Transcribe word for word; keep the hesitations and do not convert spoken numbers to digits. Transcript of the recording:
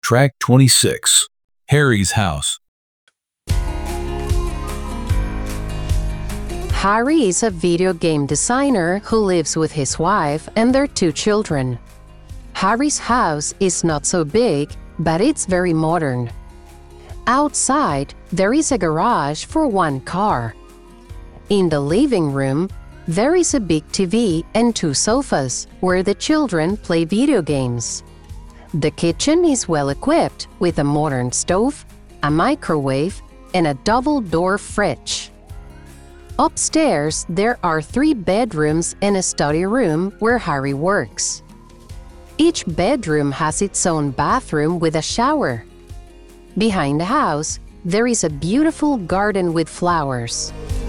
Track twenty-six. Harry's house. Harry is a video game designer who lives with his wife and their two children. Harry's house is not so big, but it's very modern. Outside, there is a garage for one car. In the living room, there is a big T V and two sofas where the children play video games. The kitchen is well equipped with a modern stove, a microwave, and a double-door fridge. Upstairs, there are three bedrooms and a study room where Harry works. Each bedroom has its own bathroom with a shower. Behind the house, there is a beautiful garden with flowers.